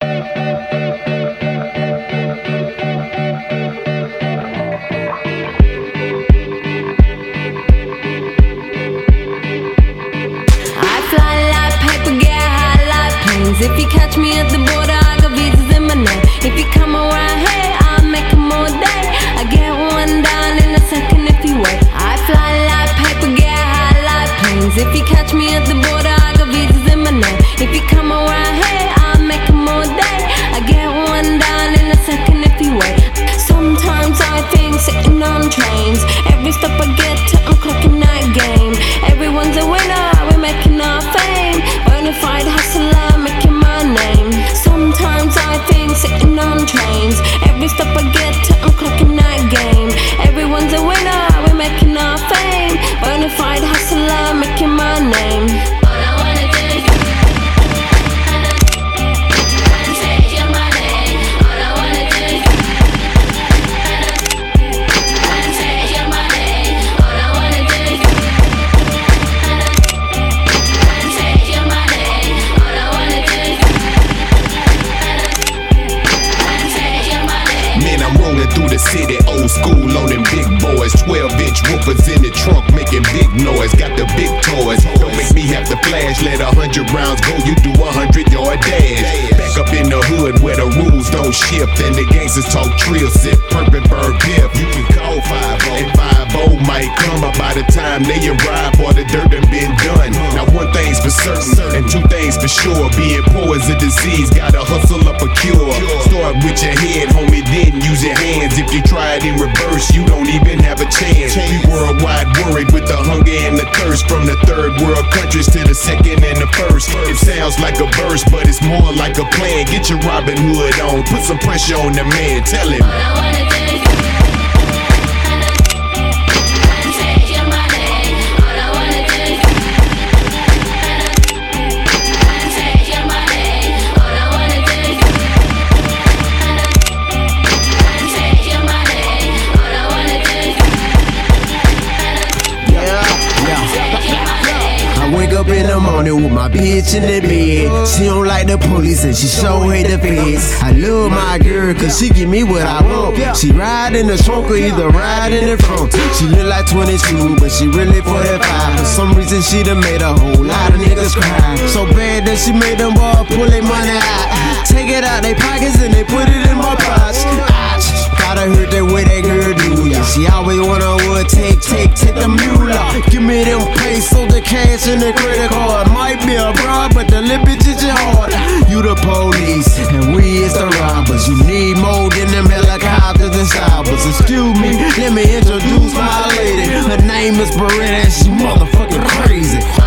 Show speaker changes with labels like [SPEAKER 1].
[SPEAKER 1] If you catch me at the border, I got visas in my name. If you come around here, I'll make them all day. I get one down in a second if you wait. I fly like paper, get high like planes. If you catch me at the border, I got visas in my name. If you come around here, I'll make them all day. I get one down in a second if you wait. Sometimes I think sitting on trains. Every stop I get to, I'm clocking that game. Everyone's a winner, we're making our fame. Bonafide hustler, making my name. Sometimes I think sitting on trains. Every stop I get to, I'm clocking that game. Everyone's a winner, we're making our fame. Bonafide hustler, making my name. All I wanna do is take your money. All I wanna do is take your money. All I wanna do is take your money. All I wanna do is take your money.
[SPEAKER 2] Man, I'm rolling through the city, old school on them big boys. 12-inch woofers in the trunk making big noise. Got the big toys. Don't make me have to flash. Let 100 rounds go, you do 100-yard dash. Back up in the hood where the rules don't shift and the gangsters talk trill, sip, perp and burn piff. You can call 5-0 and 5-0 might come, but by the time they arrive, boy, the dirt done been done. Now one thing's for certain and two things for sure. Being poor is a disease, gotta hustle up a cure. Start with your head, homie, then use your hands. If you try it in reverse, you don't even have a chance. We worldwide worried with the hunger and the thirst. From the third world countries to the second and the first. It sounds like a verse, but it's more like a plan. Get your Robin Hood on, put some pressure on the man. Tell him.
[SPEAKER 1] All I wanna do is take your money. All I wanna do is take your money. All I wanna do is take your money. All I wanna do is take your money.
[SPEAKER 3] I wake up in the morning with my bitch in the bed. She don't like the police and she sure hate the feds. I love my girl cause she give me what I want. She ride in the trunk or either ride in the front. She look like 22 but she really 45. For some reason she done made a whole lot of niggas cry. So bad that she made them boys pull their money out. Take it out they pockets and they put it in my pots. Gotta hurt that way that girl do ya. She always wanna take the mule out. Give me them pesos, the cash and the credit card. Might be a bribe, but the little bitch is your heart. You the police, and we is the robbers. You need more than them helicopters and stoppers. Excuse me, let me introduce my lady. Her name is Beretta, and she motherfucking crazy.